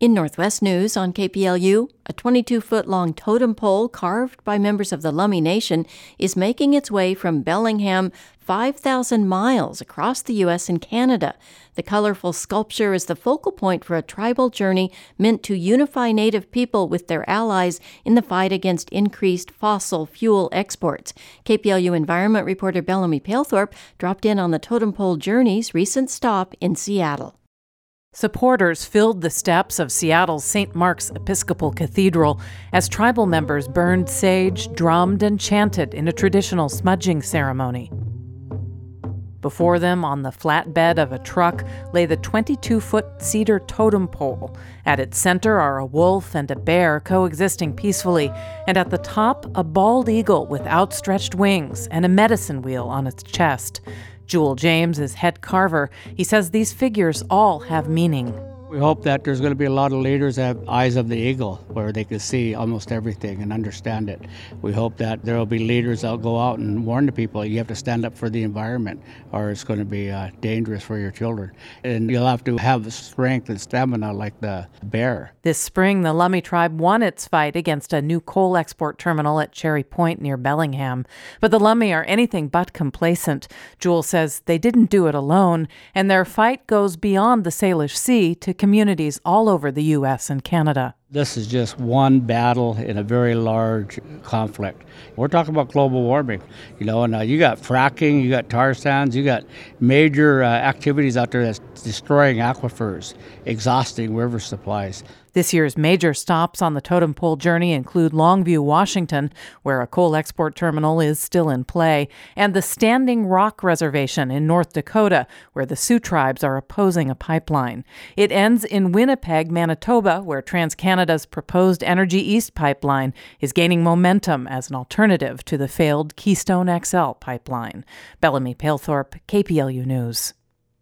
In Northwest News on KPLU, a 22-foot-long totem pole carved by members of the Lummi Nation is making its way from Bellingham 5,000 miles across the U.S. and Canada. The colorful sculpture is the focal point for a tribal journey meant to unify Native people with their allies in the fight against increased fossil fuel exports. KPLU environment reporter Bellamy Palethorpe dropped in on the totem pole journey's recent stop in Seattle. Supporters filled the steps of Seattle's St. Mark's Episcopal Cathedral as tribal members burned sage, drummed, and chanted in a traditional smudging ceremony. Before them, on the flatbed of a truck, lay the 22-foot cedar totem pole. At its center are a wolf and a bear coexisting peacefully, and at the top, a bald eagle with outstretched wings and a medicine wheel on its chest. Jewel James is head carver. He says these figures all have meaning. We hope that there's going to be a lot of leaders that have eyes of the eagle, where they can see almost everything and understand it. We hope that there will be leaders that will go out and warn the people, you have to stand up for the environment, or it's going to be dangerous for your children. And you'll have to have the strength and stamina like the bear. This spring, the Lummi tribe won its fight against a new coal export terminal at Cherry Point near Bellingham. But the Lummi are anything but complacent. Jewel says they didn't do it alone, and their fight goes beyond the Salish Sea to communities all over the U.S. and Canada. This is just one battle in a very large conflict. We're talking about global warming, and you got fracking, you got tar sands, you got major activities out there that's destroying aquifers, exhausting river supplies. This year's major stops on the totem pole journey include Longview, Washington, where a coal export terminal is still in play, and the Standing Rock Reservation in North Dakota, where the Sioux tribes are opposing a pipeline. It ends in Winnipeg, Manitoba, where TransCanada's proposed Energy East pipeline is gaining momentum as an alternative to the failed Keystone XL pipeline. Bellamy Palethorpe, KPLU News.